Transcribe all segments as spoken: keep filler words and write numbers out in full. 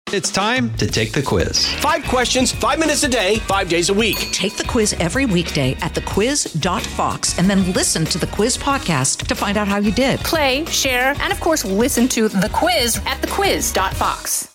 It's time to take the quiz. Five questions, five minutes a day, five days a week. Take the quiz every weekday at the quiz dot fox and then listen to the quiz podcast to find out how you did. Play, share, and of course, listen to the quiz at the quiz dot fox.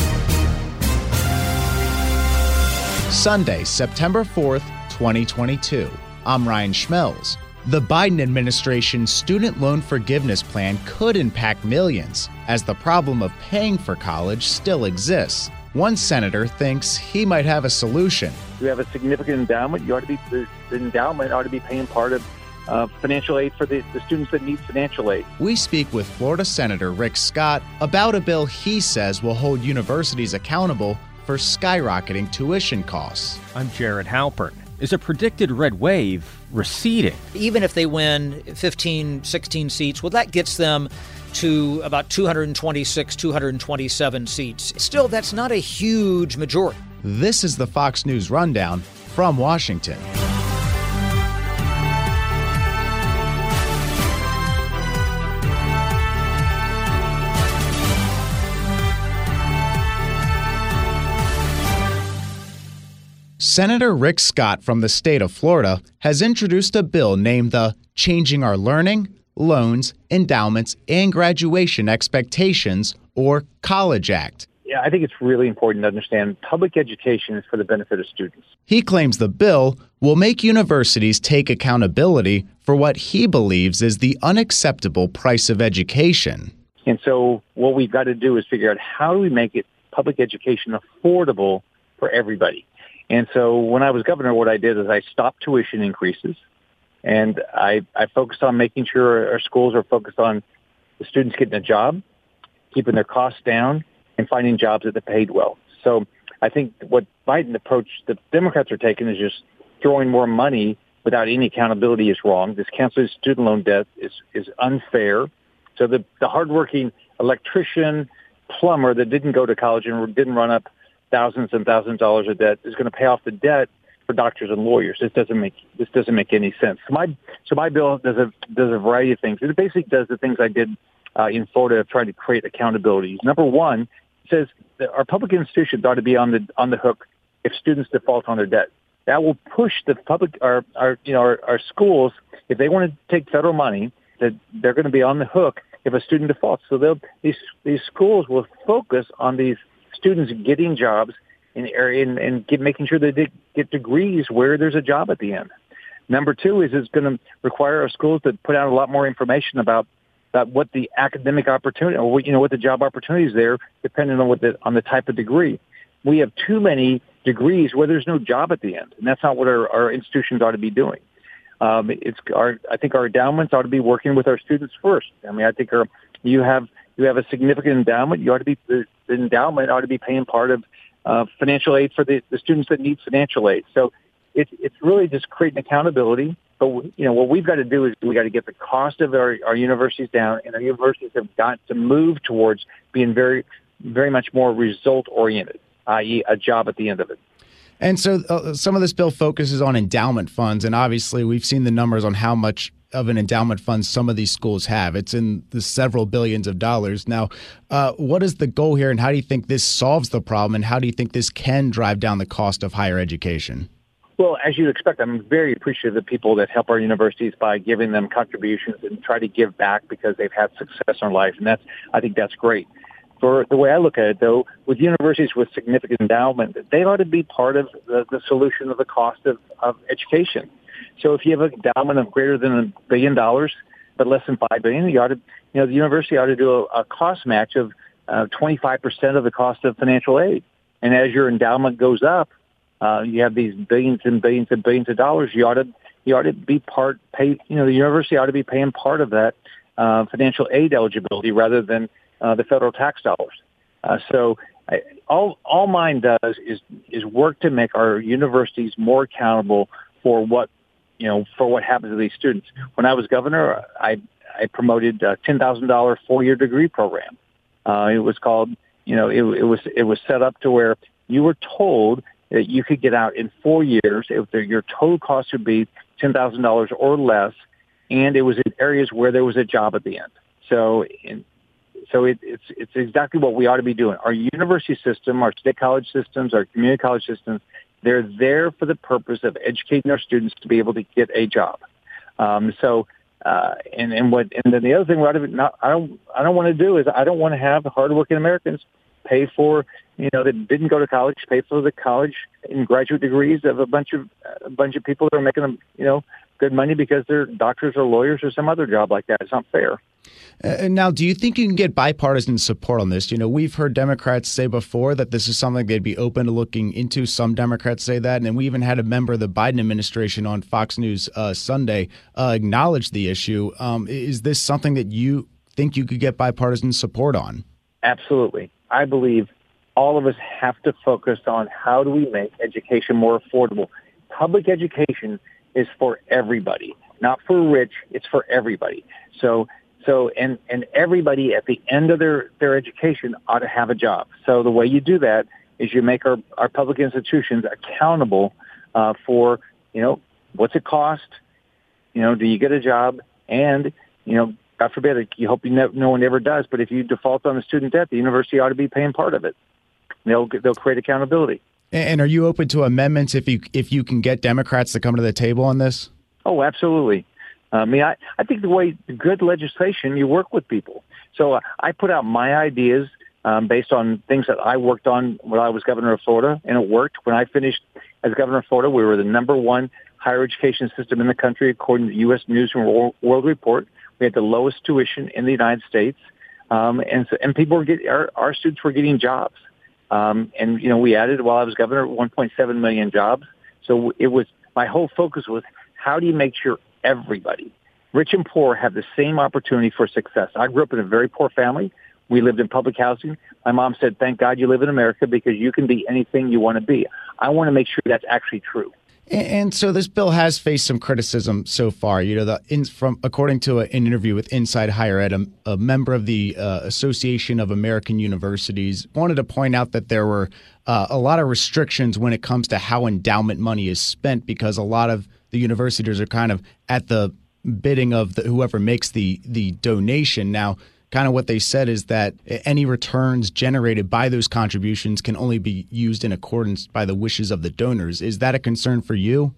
Sunday, September fourth, twenty twenty-two. I'm Ryan Schmelz. The Biden administration's student loan forgiveness plan could impact millions, as the problem of paying for college still exists. One senator thinks he might have a solution. You have a significant endowment. You ought to be the, the endowment ought to be paying part of uh, financial aid for the, the students that need financial aid. We speak with Florida Senator Rick Scott about a bill he says will hold universities accountable for skyrocketing tuition costs. I'm Jared Halpern. Is a predicted red wave receding? Even if they win fifteen, sixteen seats, well, that gets them to about two hundred twenty-six, two hundred twenty-seven seats. Still, that's not a huge majority. This is the Fox News Rundown from Washington. Senator Rick Scott from the state of Florida has introduced a bill named the Changing Our Learning, Loans, Endowments, and Graduation Expectations, or College Act. Yeah, I think it's really important to understand public education is for the benefit of students. He claims the bill will make universities take accountability for what he believes is the unacceptable price of education. And so what we've got to do is figure out how do we make it public education affordable for everybody. And so when I was governor, what I did is I stopped tuition increases, and I, I focused on making sure our schools are focused on the students getting a job, keeping their costs down, and finding jobs that they paid well. So I think what Biden approach the Democrats are taking is just throwing more money without any accountability is wrong. This canceling student loan debt is, is unfair. So the, the hardworking electrician, plumber that didn't go to college and didn't run up thousands and thousands of dollars of debt is going to pay off the debt for doctors and lawyers. This doesn't make this doesn't make any sense. So my so my bill does a does a variety of things. It basically does the things I did uh, in Florida of trying to create accountability. Number one, it says that our public institutions ought to be on the on the hook if students default on their debt. That will push the public our our you know our, our schools, if they want to take federal money, that they're going to be on the hook if a student defaults. So they'll these these schools will focus on these students getting jobs in area and, and get, making sure they get degrees where there's a job at the end. Number two is it's going to require our schools to put out a lot more information about, about what the academic opportunity or what, you know, what the job opportunities there, depending on what the, on the type of degree. We have too many degrees where there's no job at the end, and that's not what our, our institutions ought to be doing. Um, it's our, I think our endowments ought to be working with our students first. I mean, I think our, you have you have a significant endowment. You ought to be the, the endowment ought to be paying part of uh, financial aid for the, the students that need financial aid. So it's it's really just creating accountability. But you know what we've got to do is we got to get the cost of our, our universities down, and our universities have got to move towards being very very much more result oriented, that is, a job at the end of it. And so uh, some of this bill focuses on endowment funds, and obviously we've seen the numbers on how much of an endowment fund some of these schools have. It's in the several billions of dollars. Now, uh, what is the goal here, and how do you think this solves the problem, and how do you think this can drive down the cost of higher education? Well, as you'd expect, I'm very appreciative of people that help our universities by giving them contributions and try to give back because they've had success in life, and that's I think that's great. For the way I look at it, though, with universities with significant endowment, they ought to be part of the, the solution of the cost of, of education. So if you have an endowment of greater than a billion dollars, but less than five billion, you ought to, you know, the university ought to do a, a cost match of uh, twenty-five percent of the cost of financial aid. And as your endowment goes up, uh, you have these billions and billions and billions of dollars. You ought to, you ought to be part pay. You know, the university ought to be paying part of that uh, financial aid eligibility rather than uh, the federal tax dollars. Uh, so I, all all mine does is is work to make our universities more accountable for what. You know, for what happens to these students. When I was governor, I, I promoted a ten thousand dollars four-year degree program. Uh, it was called, you know, it, it was it was set up to where you were told that you could get out in four years if the, your total cost would be ten thousand dollars or less, and it was in areas where there was a job at the end. So in, so it, it's it's exactly what we ought to be doing. Our university system, our state college systems, our community college systems, they're there for the purpose of educating our students to be able to get a job. Um, so, uh, and and what and then the other thing we ought to not I don't I don't want to do is I don't want to have hardworking Americans pay for, you know, that didn't go to college, pay for the college and graduate degrees of a bunch of a bunch of people that are making them, you know, good money because they're doctors or lawyers or some other job like that. It's not fair. Uh, now, do you think you can get bipartisan support on this? You know, we've heard Democrats say before that this is something they'd be open to looking into. Some Democrats say that. And then we even had a member of the Biden administration on Fox News uh, Sunday uh, acknowledge the issue. Um, is this something that you think you could get bipartisan support on? Absolutely. I believe all of us have to focus on how do we make education more affordable. Public education is for everybody, not for rich. It's for everybody. So, so, and, and everybody at the end of their, their education ought to have a job. So the way you do that is you make our, our public institutions accountable uh, for, you know, what's it cost? You know, do you get a job? And, you know, God forbid, you hope you ne- no one ever does, but if you default on the student debt, the university ought to be paying part of it. They'll, they'll create accountability. And are you open to amendments if you if you can get Democrats to come to the table on this? Oh, absolutely. I mean, I, I think the way good legislation, you work with people. So uh, I put out my ideas um, based on things that I worked on when I was governor of Florida, and it worked. When I finished as governor of Florida, we were the number one higher education system in the country, according to the U S News and World Report. We had the lowest tuition in the United States, um, and so, and people were getting our, our students were getting jobs. Um, and, you know, we added, while I was governor, one point seven million jobs. So it was, my whole focus was, how do you make sure everybody, rich and poor, have the same opportunity for success? I grew up in a very poor family. We lived in public housing. My mom said, thank God you live in America because you can be anything you want to be. I want to make sure that's actually true. And so this bill has faced some criticism so far. You know, the in, from according to a, an interview with Inside Higher Ed, a, a member of the uh, Association of American Universities wanted to point out that there were uh, a lot of restrictions when it comes to how endowment money is spent, because a lot of the universities are kind of at the bidding of the, whoever makes the the donation. Now, kind of what they said is that any returns generated by those contributions can only be used in accordance by the wishes of the donors. Is that a concern for you?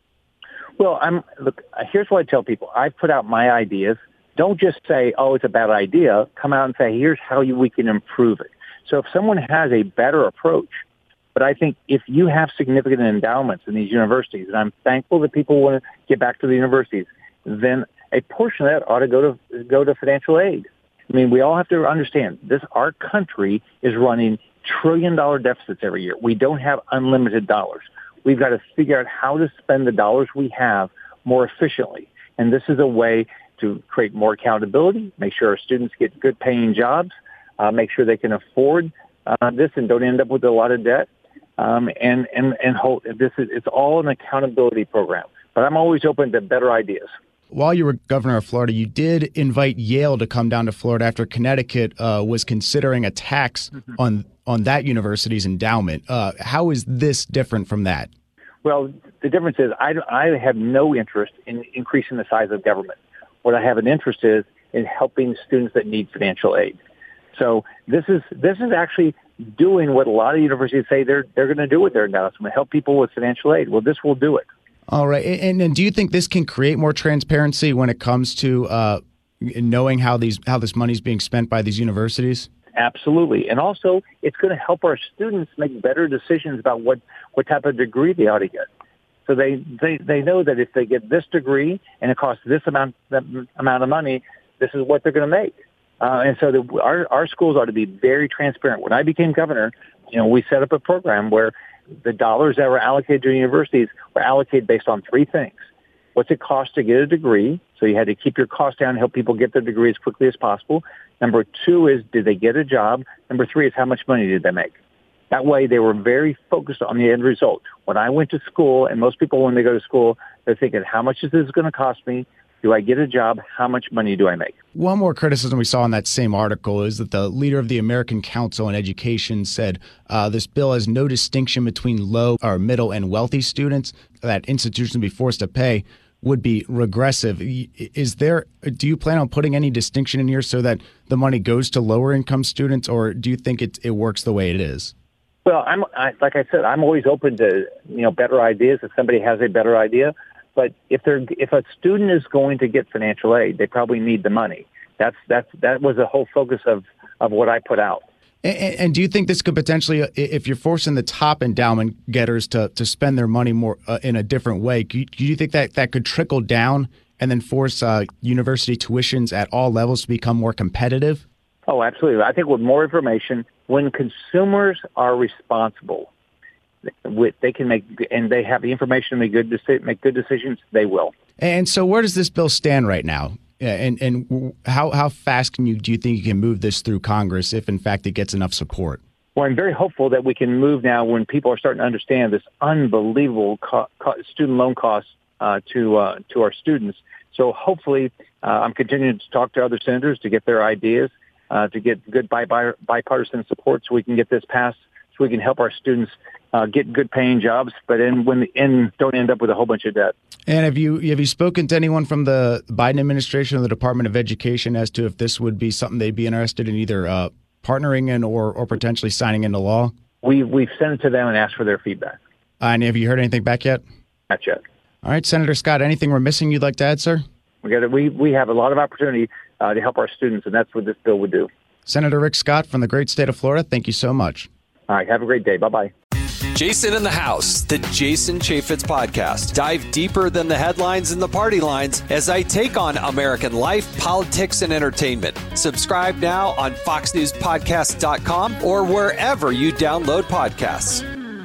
Well, I'm look, here's what I tell people. I put out my ideas. Don't just say, oh, it's a bad idea. Come out and say, here's how you, we can improve it. So if someone has a better approach, but I think if you have significant endowments in these universities, and I'm thankful that people want to get back to the universities, then a portion of that ought to go to go to financial aid. I mean, we all have to understand this. Our country is running trillion dollar deficits every year. We don't have unlimited dollars. We've got to figure out how to spend the dollars we have more efficiently. And this is a way to create more accountability, make sure our students get good paying jobs, uh, make sure they can afford uh, this and don't end up with a lot of debt. Um, and, and, and hold, this is, it's all an accountability program. But I'm always open to better ideas. While you were governor of Florida, you did invite Yale to come down to Florida after Connecticut uh, was considering a tax mm-hmm. on on that university's endowment. Uh, how is this different from that? Well, the difference is I, I have no interest in increasing the size of government. What I have an interest is in helping students that need financial aid. So this is this is actually doing what a lot of universities say they're they're going to do with their endowment, help people with financial aid. Well, this will do it. All right. And, and do you think this can create more transparency when it comes to uh, knowing how these how this money is being spent by these universities? Absolutely. And also, it's going to help our students make better decisions about what, what type of degree they ought to get. So they, they, they know that if they get this degree and it costs this amount that amount of money, this is what they're going to make. Uh, and so the, our, our schools ought to be very transparent. When I became governor, you know, we set up a program where the dollars that were allocated to universities were allocated based on three things. What's it cost to get a degree? So you had to keep your costs down and help people get their degree as quickly as possible. Number two is, did they get a job? Number three is, how much money did they make? That way they were very focused on the end result. When I went to school, and most people when they go to school, they're thinking, how much is this going to cost me? Do I get a job? How much money do I make? One more criticism we saw in that same article is that the leader of the American Council on Education said uh, this bill has no distinction between low or middle and wealthy students, that institutions will be forced to pay would be regressive. Is there, do you plan on putting any distinction in here so that the money goes to lower income students, or do you think it, it works the way it is? Well, I'm I, like I said, I'm always open to, you know, better ideas if somebody has a better idea. But if they're if a student is going to get financial aid, they probably need the money. That's that's that was the whole focus of, of what I put out. And, and do you think this could potentially, if you're forcing the top endowment getters to, to spend their money more uh, in a different way, do you, do you think that that could trickle down and then force uh, university tuitions at all levels to become more competitive? Oh, absolutely. I think with more information, when consumers are responsible, with, they can make, and they have the information to make good, deci- make good decisions, they will. And so where does this bill stand right now? And and how how fast can you do you think you can move this through Congress if in fact it gets enough support? Well, I'm very hopeful that we can move now when people are starting to understand this unbelievable co- co- student loan costs uh, to uh, to our students. So hopefully, uh, I'm continuing to talk to other senators to get their ideas, uh, to get good bi- bi- bipartisan support, so we can get this passed, so we can help our students uh, get good paying jobs, but in when in don't end up with a whole bunch of debt. And have you have you spoken to anyone from the Biden administration or the Department of Education as to if this would be something they'd be interested in either uh, partnering in or, or potentially signing into law? We, we've sent it to them and asked for their feedback. Uh, and have you heard anything back yet? Not yet. All right, Senator Scott, anything we're missing you'd like to add, sir? We got we we have a lot of opportunity uh, to help our students, and that's what this bill would do. Senator Rick Scott from the great state of Florida, thank you so much. All right, have a great day. Bye-bye. Jason in the House, the Jason Chaffetz podcast. Dive deeper than the headlines and the party lines as I take on American life, politics, and entertainment. Subscribe now on fox news podcast dot com or wherever you download podcasts.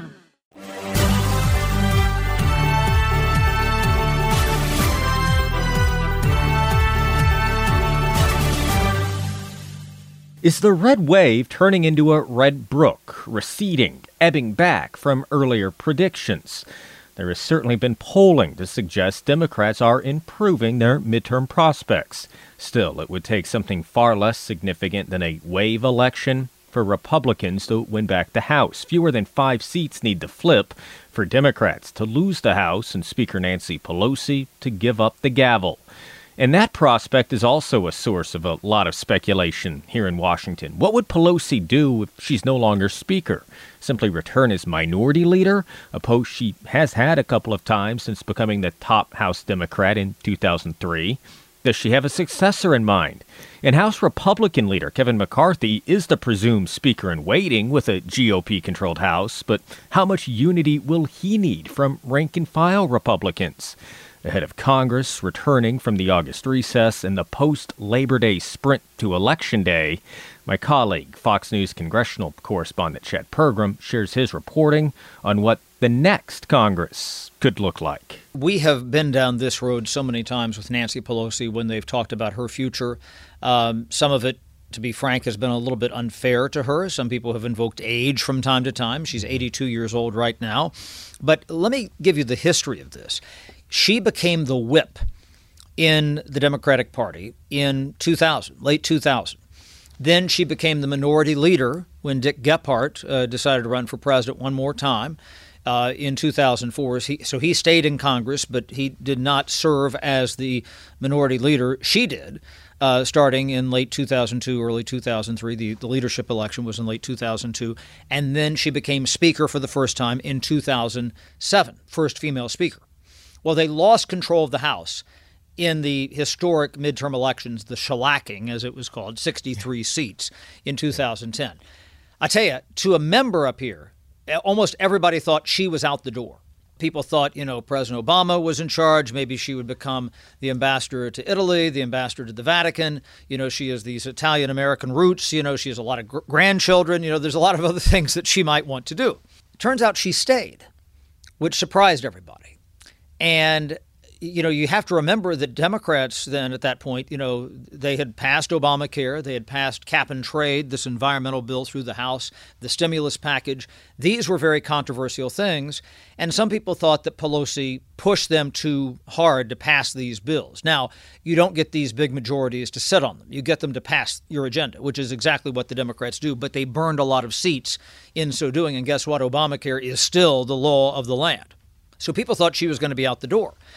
Is the red wave turning into a red brook, receding, ebbing back from earlier predictions? There has certainly been polling to suggest Democrats are improving their midterm prospects. Still, it would take something far less significant than a wave election for Republicans to win back the House. Fewer than five seats need to flip for Democrats to lose the House and Speaker Nancy Pelosi to give up the gavel. And that prospect is also a source of a lot of speculation here in Washington. What would Pelosi do if she's no longer Speaker? Simply return as minority leader, a post she has had a couple of times since becoming the top House Democrat in two thousand three? Does she have a successor in mind? And House Republican leader Kevin McCarthy is the presumed Speaker in waiting with a G O P-controlled House, but how much unity will he need from rank-and-file Republicans? Ahead of Congress returning from the August recess and the post-Labor Day sprint to Election Day, my colleague, Fox News congressional correspondent Chad Pergram, shares his reporting on what the next Congress could look like. We have been down this road so many times with Nancy Pelosi when they've talked about her future. Um, some of it, to be frank, has been a little bit unfair to her. Some people have invoked age from time to time. She's eighty-two years old right now. But let me give you the history of this. She became the whip in the Democratic Party in two thousand, late two thousand. Then she became the minority leader when Dick Gephardt uh, decided to run for president one more time uh, in two thousand four. He, so he stayed in Congress, but he did not serve as the minority leader. She did, uh, starting in late two thousand two, early two thousand three. The, the leadership election was in late two thousand two. And then she became Speaker for the first time in two thousand seven, first female Speaker. Well, they lost control of the House in the historic midterm elections, the shellacking, as it was called, sixty-three seats in two thousand ten. I tell you, to a member up here, almost everybody thought she was out the door. People thought, you know, President Obama was in charge. Maybe she would become the ambassador to Italy, the ambassador to the Vatican. You know, she has these Italian-American roots. You know, she has a lot of gr- grandchildren. You know, there's a lot of other things that she might want to do. Turns out she stayed, which surprised everybody. And, you know, you have to remember that Democrats then at that point, you know, they had passed Obamacare. They had passed cap and trade, this environmental bill through the House, the stimulus package. These were very controversial things. And some people thought that Pelosi pushed them too hard to pass these bills. Now, you don't get these big majorities to sit on them. You get them to pass your agenda, which is exactly what the Democrats do. But they burned a lot of seats in so doing. And guess what? Obamacare is still the law of the land. So people thought she was going to be out the door.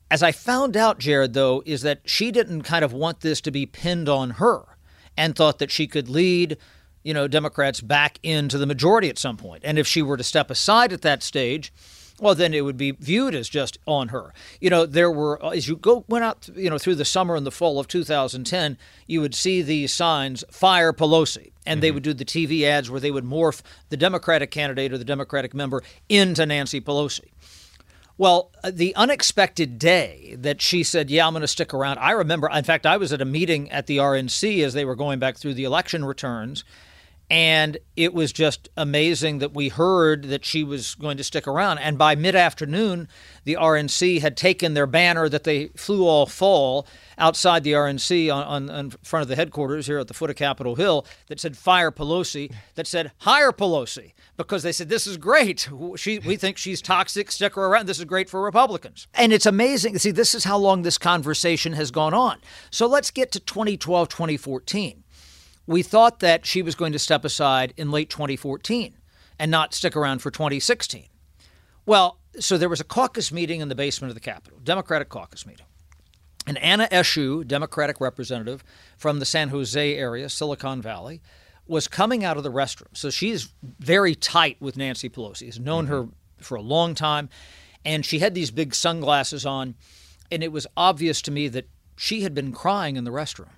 As I found out, Jared, though, is that she didn't kind of want this to be pinned on her and thought that she could lead, you know, Democrats back into the majority at some point. And if she were to step aside at that stage, well, then it would be viewed as just on her. You know, there were, as you go went out, you know, through the summer and the fall of two thousand ten, you would see these signs, fire Pelosi. And mm-hmm. they would do the T V ads where they would morph the Democratic candidate or the Democratic member into Nancy Pelosi. Well, the unexpected day that she said, yeah, I'm going to stick around. I remember, in fact, I was at a meeting at the R N C as they were going back through the election returns. And it was just amazing that we heard that she was going to stick around. And by mid-afternoon, the R N C had taken their banner that they flew all fall outside the R N C on, on, on front of the headquarters here at the foot of Capitol Hill that said, fire Pelosi, that said, hire Pelosi, because they said, this is great. She, we think she's toxic. Stick her around. This is great for Republicans. And it's amazing. See, this is how long this conversation has gone on. So let's get to twenty twelve, twenty fourteen. We thought that she was going to step aside in late twenty fourteen and not stick around for twenty sixteen. Well, so there was a caucus meeting in the basement of the Capitol, Democratic caucus meeting. And Anna Eshoo, Democratic representative from the San Jose area, Silicon Valley, was coming out of the restroom. So she's very tight with Nancy Pelosi. Has known mm-hmm. her for a long time. And she had these big sunglasses on. And it was obvious to me that she had been crying in the restroom.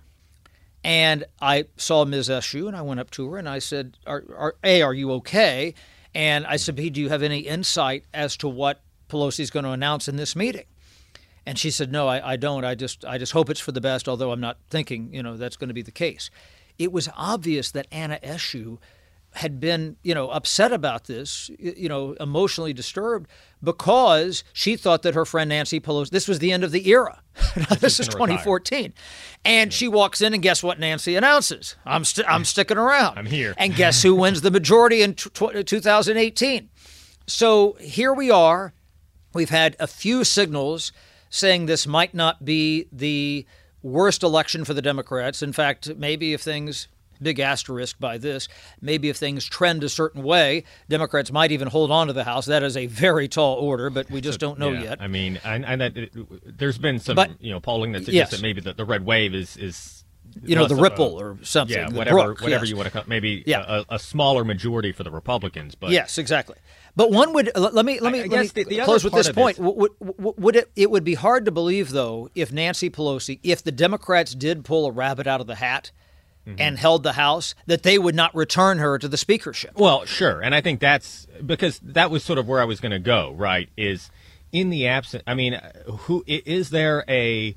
And I saw Miz Eshoo, and I went up to her, and I said, are, are, A, are you okay? And I said, B, do you have any insight as to what Pelosi's going to announce in this meeting? And she said, no, I, I don't. I just I just hope it's for the best, although I'm not thinking, you know, that's going to be the case. It was obvious that Anna Eshoo had been, you know, upset about this, you know, emotionally disturbed because she thought that her friend Nancy Pelosi, this was the end of the era. This is twenty fourteen. Retire. And yeah. she walks in and guess what Nancy announces? I'm st- I'm sticking around. I'm here. And guess who wins the majority in t- t- two thousand eighteen? So here we are. We've had a few signals saying this might not be the worst election for the Democrats. In fact, maybe if things big asterisk by this. Maybe if things trend a certain way, Democrats might even hold on to the House. That is a very tall order, but we just don't know yeah, yet. I mean, and, and that, it, there's been some but, you know polling that suggests yes. that maybe the, the red wave is is you know the ripple a, or something. Yeah, the whatever brook, whatever yes. you want to call maybe yeah. a, a smaller majority for the Republicans. But yes, exactly. But one would let me let me, I, I let me the, the close with this point. Is, would, would, would it it would be hard to believe though if Nancy Pelosi, if the Democrats did pull a rabbit out of the hat. Mm-hmm. and held the House, that they would not return her to the speakership. Well, sure. And I think that's because that was sort of where I was going to go, right, is in the absence. I mean, who is there a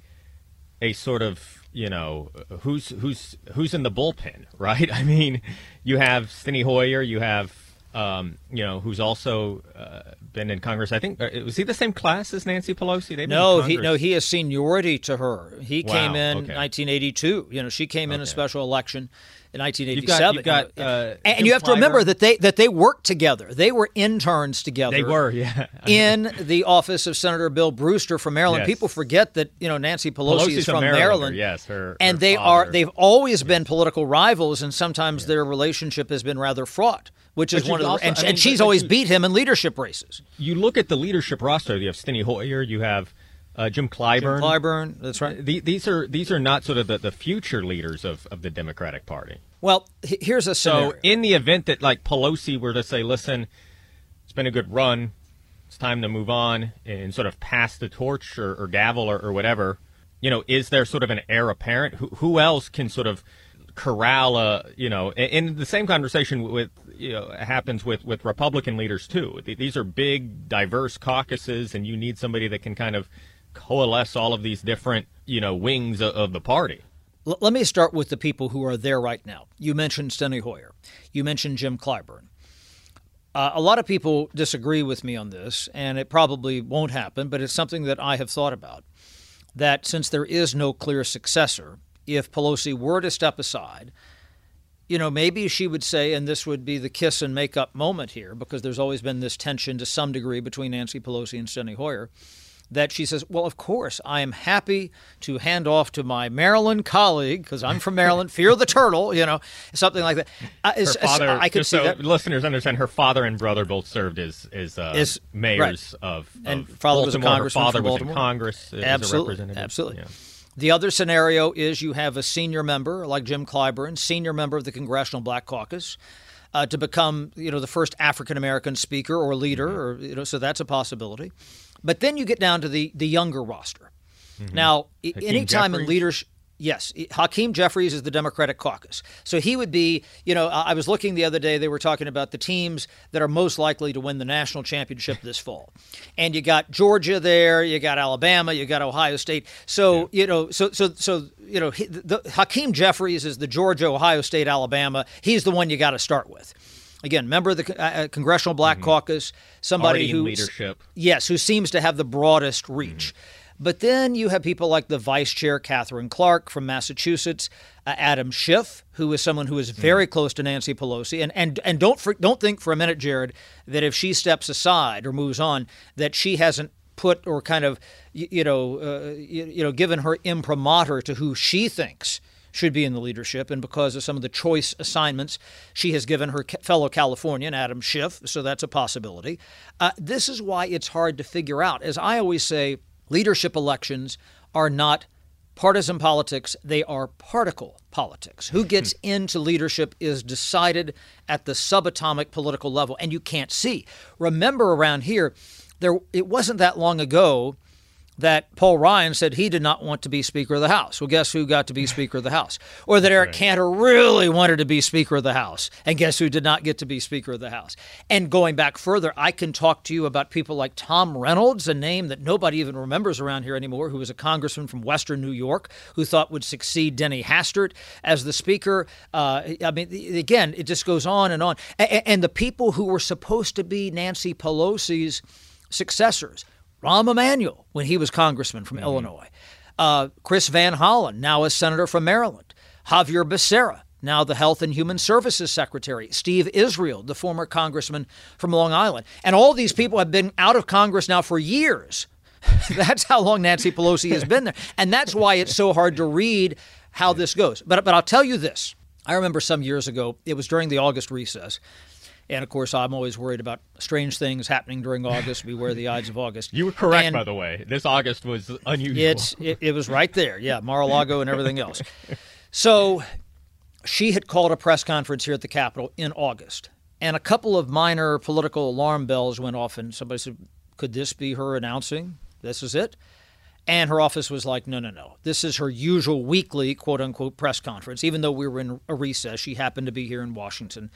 a sort of, you know, who's who's who's in the bullpen, right? I mean, you have Steny Hoyer, you have, um, you know, who's also uh, been in Congress. I think, was he the same class as Nancy Pelosi? They've no, he no, he has seniority to her. He wow, came in okay. nineteen eighty-two. You know, she came in okay. a special election in nineteen eighty-seven. You've got, you've got, uh, and Jim you have to Clyburn. remember that they that they worked together. They were interns together. They were, yeah. in the office of Senator Bill Brewster from Maryland. Yes. People forget that you know Nancy Pelosi Pelosi's is from Maryland. Maryland. Yes, her, and her they father. are they've always been political rivals, and sometimes yeah. their relationship has been rather fraught. Which is but one of the, also, and, I mean, and she's but, always you, beat him in leadership races. You look at the leadership roster. You have Steny Hoyer. You have uh, Jim Clyburn. Jim Clyburn, that's right. The, these are these are not sort of the, the future leaders of, of the Democratic Party. Well, here's a scenario. So in the event that like Pelosi were to say, "Listen, it's been a good run. It's time to move on and sort of pass the torch or, or gavel or, or whatever," you know, is there sort of an heir apparent? Who, who else can sort of corral a, you know, in the same conversation with, you know, happens with, with Republican leaders too. These are big, diverse caucuses, and you need somebody that can kind of coalesce all of these different, you know, wings of, of the party. L- let me start with the people who are there right now. You mentioned Steny Hoyer. You mentioned Jim Clyburn. Uh, a lot of people disagree with me on this, and it probably won't happen, but it's something that I have thought about, that since there is no clear successor, if Pelosi were to step aside, you know, maybe she would say, and this would be the kiss and make up moment here, because there's always been this tension to some degree between Nancy Pelosi and Steny Hoyer, that she says, well, of course, I am happy to hand off to my Maryland colleague, because I'm from Maryland, Fear the Turtle, you know, something like that. Uh, her father, I could just see so that. Listeners understand, her father and brother both served as, as uh, Is- mayors right. of, of And father was a Baltimore. Her congressman father from was Baltimore. in Congress as Absolutely, a representative. absolutely. Yeah. The other scenario is you have a senior member like Jim Clyburn, senior member of the Congressional Black Caucus, uh, to become, you know, the first African American speaker or leader, mm-hmm. or you know, so that's a possibility. But then you get down to the the younger roster. Mm-hmm. Now, Hakeem anytime Jeffries. in leadership. Yes, Hakeem Jeffries is the Democratic caucus. So he would be, you know, I was looking the other day, they were talking about the teams that are most likely to win the national championship this fall. And you got Georgia there, you got Alabama, you got Ohio State. So, yeah. you know, so, so, so, you know, he, the, Hakeem Jeffries is the Georgia, Ohio State, Alabama. He's the one you got to start with. Again, member of the uh, Congressional Black mm-hmm. Caucus, somebody who leadership. Yes, who seems to have the broadest reach. Mm-hmm. But then you have people like the vice chair, Catherine Clark from Massachusetts, uh, Adam Schiff, who is someone who is very mm. close to Nancy Pelosi. And and and don't for, don't think for a minute, Jared, that if she steps aside or moves on, that she hasn't put or kind of, you, you know, uh, you, you know, given her imprimatur to who she thinks should be in the leadership. And because of some of the choice assignments she has given her fellow Californian, Adam Schiff, so that's a possibility. Uh, this is why it's hard to figure out. As I always say, leadership elections are not partisan politics. They are particle politics. Who gets into leadership is decided at the subatomic political level, and you can't see. Remember, around here, there it wasn't that long ago that Paul Ryan said he did not want to be Speaker of the House. Well, guess who got to be Speaker of the House? Or that Eric right. Cantor really wanted to be Speaker of the House. And guess who did not get to be Speaker of the House? And going back further, I can talk to you about people like Tom Reynolds, a name that nobody even remembers around here anymore, who was a congressman from Western New York, who thought would succeed Denny Hastert as the Speaker. Uh, I mean, again, it just goes on and on. And, and the people who were supposed to be Nancy Pelosi's successors, Rahm Emanuel, when he was congressman from mm-hmm. Illinois. Uh, Chris Van Hollen, now a senator from Maryland. Javier Becerra, now the Health and Human Services Secretary. Steve Israel, the former congressman from Long Island. And all these people have been out of Congress now for years. That's how long Nancy Pelosi has been there. And that's why it's so hard to read how this goes. But, but I'll tell you this. I remember some years ago, it was during the August recess. And, of course, I'm always worried about strange things happening during August. Beware the Ides of August. You were correct, and by the way. This August was unusual. It's, it, it was right there. Yeah, Mar-a-Lago and everything else. So she had called a press conference here at the Capitol in August. And a couple of minor political alarm bells went off. And somebody said, could this be her announcing this is it? And her office was like, no, no, no. This is her usual weekly, quote-unquote, press conference. Even though we were in a recess, she happened to be here in Washington.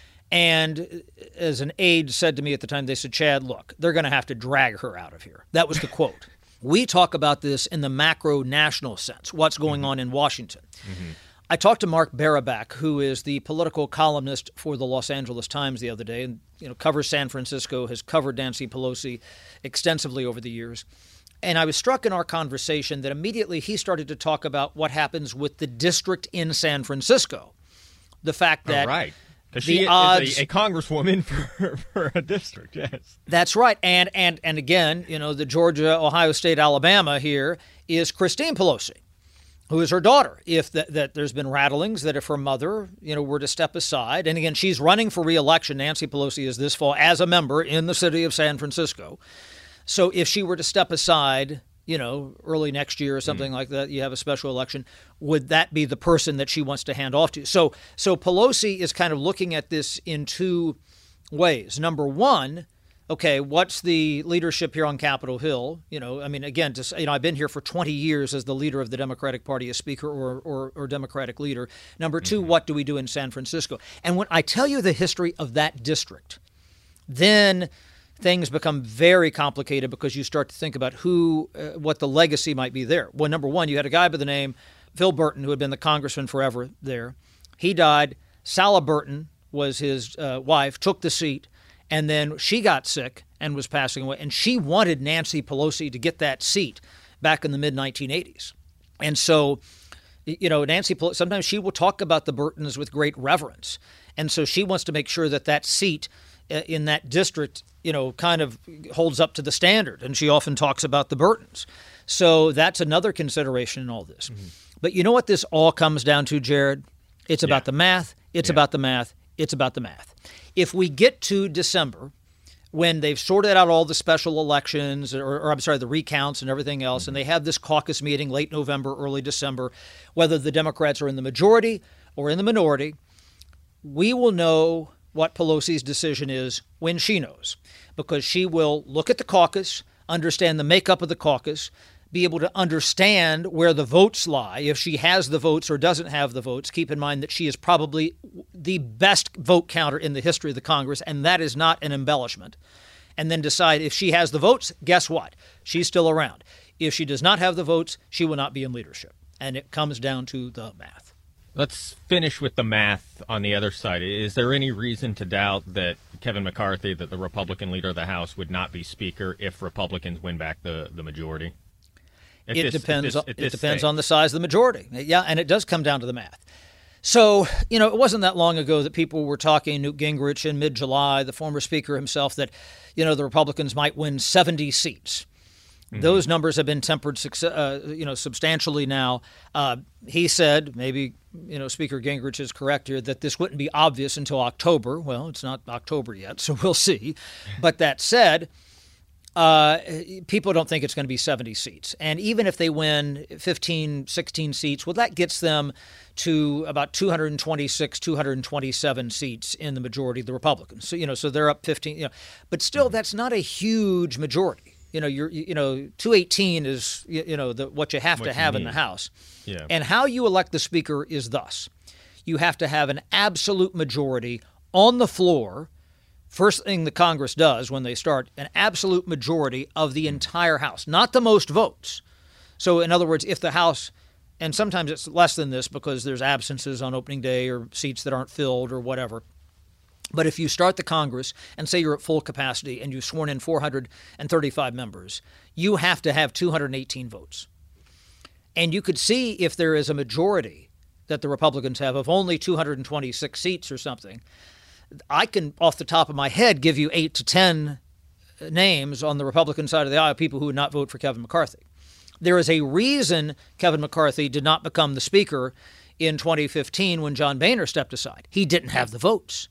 And as an aide said to me at the time, they said, Chad, look, they're going to have to drag her out of here. That was the quote. We talk about this in the macro national sense, what's going mm-hmm. on in Washington. Mm-hmm. I talked to Mark Barabak, who is the political columnist for the Los Angeles Times the other day, and you know covers San Francisco, has covered Nancy Pelosi extensively over the years. And I was struck in our conversation that immediately he started to talk about what happens with the district in San Francisco. The fact that oh, right. Because she odds, is a, a congresswoman for, for a district, yes. That's right. And, and and again, you know, the Georgia, Ohio State, Alabama here is Christine Pelosi, who is her daughter. If the, that there's been rattlings that if her mother, you know, were to step aside, and again, she's running for re-election, Nancy Pelosi is this fall as a member in the city of San Francisco. So if she were to step aside, you know, early next year or something mm. like that, you have a special election, would that be the person that she wants to hand off to? So so Pelosi is kind of looking at this in two ways. Number one, okay, what's the leadership here on Capitol Hill? You know, I mean, again, just, you know, I've been here for twenty years as the leader of the Democratic Party, as Speaker or or, or Democratic leader. Number two, mm-hmm. what do we do in San Francisco? And when I tell you the history of that district, then things become very complicated because you start to think about who, uh, what the legacy might be there. Well, number one, you had a guy by the name Phil Burton, who had been the congressman forever there. He died. Sala Burton was his uh, wife, took the seat, and then she got sick and was passing away. And she wanted Nancy Pelosi to get that seat back in the mid nineteen eighties. And so, you know, Nancy Pelosi, sometimes she will talk about the Burtons with great reverence. And so she wants to make sure that that seat in that district, you know, kind of holds up to the standard. And she often talks about the Burtons. So that's another consideration in all this. Mm-hmm. But you know what this all comes down to, Jared? It's about yeah. the math. It's yeah. about the math. It's about the math. If we get to December, when they've sorted out all the special elections, or, or I'm sorry, the recounts and everything else, mm-hmm. and they have this caucus meeting late November, early December, whether the Democrats are in the majority or in the minority, we will know what Pelosi's decision is when she knows, because she will look at the caucus, understand the makeup of the caucus, be able to understand where the votes lie, if she has the votes or doesn't have the votes. Keep in mind that she is probably the best vote counter in the history of the Congress, and that is not an embellishment. And then decide if she has the votes, guess what? She's still around. If she does not have the votes, she will not be in leadership. And it comes down to the math. Let's finish with the math on the other side. Is there any reason to doubt that Kevin McCarthy, that the Republican leader of the House, would not be Speaker if Republicans win back the, the majority? At it this, depends. This, it depends stage. on the size of the majority. Yeah, and it does come down to the math. So, you know, it wasn't that long ago that people were talking, Newt Gingrich in mid-July, the former Speaker himself, that, you know, the Republicans might win seventy seats. Mm-hmm. Those numbers have been tempered, uh, you know, substantially now. Uh, he said, maybe, you know, Speaker Gingrich is correct here, that this wouldn't be obvious until October. Well, it's not October yet, so we'll see. But that said, Uh, people don't think it's going to be seventy seats. And even if they win fifteen, sixteen seats, well, that gets them to about two hundred twenty-six, two hundred twenty-seven seats in the majority of the Republicans. So, you know, so they're up fifteen, you know, but still that's not a huge majority. You know, you're, you know, two eighteen is, you know, the, what you have what to have in the House. Yeah. And how you elect the Speaker is thus. You have to have an absolute majority on the floor. First thing the Congress does when they start, an absolute majority of the entire House, not the most votes. So in other words, if the House, and sometimes it's less than this because there's absences on opening day or seats that aren't filled or whatever. But if you start the Congress and say you're at full capacity and you've sworn in four hundred thirty-five members, you have to have two hundred eighteen votes. And you could see if there is a majority that the Republicans have of only two hundred twenty-six seats or something, I can, off the top of my head, give you eight to ten names on the Republican side of the aisle, people who would not vote for Kevin McCarthy. There is a reason Kevin McCarthy did not become the Speaker in twenty fifteen when John Boehner stepped aside. He didn't have the votes.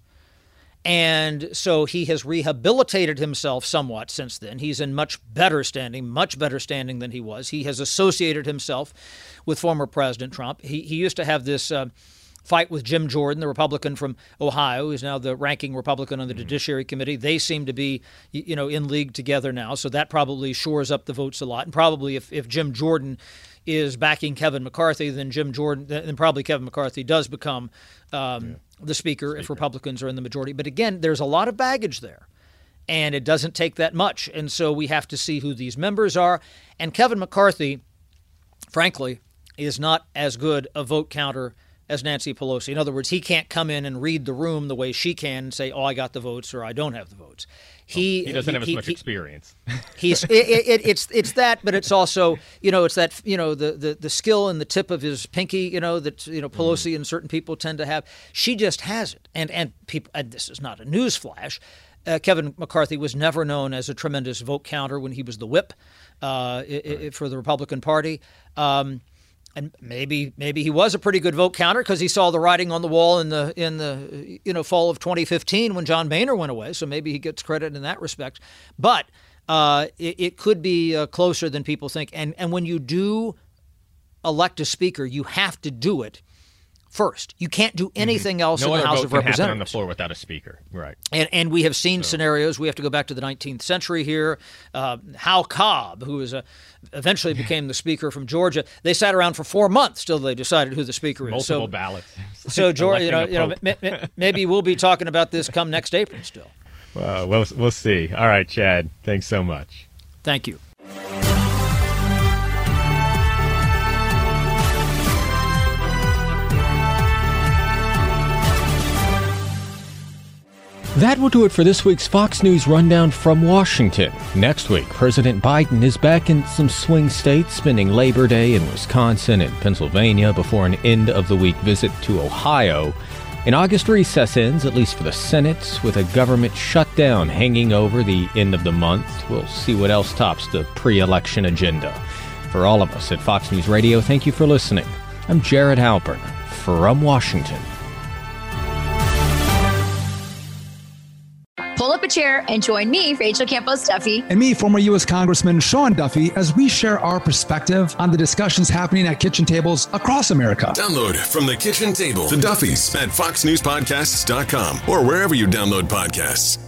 And so he has rehabilitated himself somewhat since then. He's in much better standing, much better standing than he was. He has associated himself with former President Trump. He, he used to have this Uh, fight with Jim Jordan, the Republican from Ohio, who's now the ranking Republican on the Judiciary Committee. They seem to be, you know, in league together now, so that probably shores up the votes a lot. And probably if, if Jim Jordan is backing Kevin McCarthy, then Jim Jordan, then probably Kevin McCarthy does become um, yeah. the speaker, speaker if Republicans are in the majority. But again, there's a lot of baggage there, and it doesn't take that much. And so we have to see who these members are. And Kevin McCarthy, frankly, is not as good a vote counter as Nancy Pelosi. In other words, he can't come in and read the room the way she can and say, oh, I got the votes or I don't have the votes. He, well, he doesn't he, have as he, much he, experience. He's it, it, it's it's that, but it's also, you know, it's that, you know, the, the, the skill in the tip of his pinky, you know, that, you know, Pelosi mm. and certain people tend to have. She just has it. And, and people, and this is not a news flash, uh, Kevin McCarthy was never known as a tremendous vote counter when he was the whip uh, right. it, for the Republican Party. Um And maybe maybe he was a pretty good vote counter because he saw the writing on the wall in the in the you know fall of twenty fifteen when John Boehner went away. So maybe he gets credit in that respect. But uh, it, it could be uh, closer than people think. And and when you do elect a speaker, you have to do it first. You can't do anything else no in the House of Representatives. No other vote can happen on the floor without a speaker. Right. And and we have seen so. scenarios. We have to go back to the nineteenth century here. Uh, Hal Cobb, who was a, eventually became the speaker from Georgia, they sat around for four months till they decided who the speaker is. Multiple so, ballots. So, George, you know, you know, maybe we'll be talking about this come next April still. Well, we'll we'll see. All right, Chad. Thanks so much. Thank you. That will do it for this week's Fox News Rundown from Washington. Next week, President Biden is back in some swing states, spending Labor Day in Wisconsin and Pennsylvania before an end-of-the-week visit to Ohio. An August recess ends, at least for the Senate, with a government shutdown hanging over the end of the month. We'll see what else tops the pre-election agenda. For all of us at Fox News Radio, thank you for listening. I'm Jared Halpern from Washington. Pull up a chair and join me, Rachel Campos Duffy. And me, former U S Congressman Sean Duffy, as we share our perspective on the discussions happening at kitchen tables across America. Download From the Kitchen Table, The Duffys, at fox news podcasts dot com or wherever you download podcasts.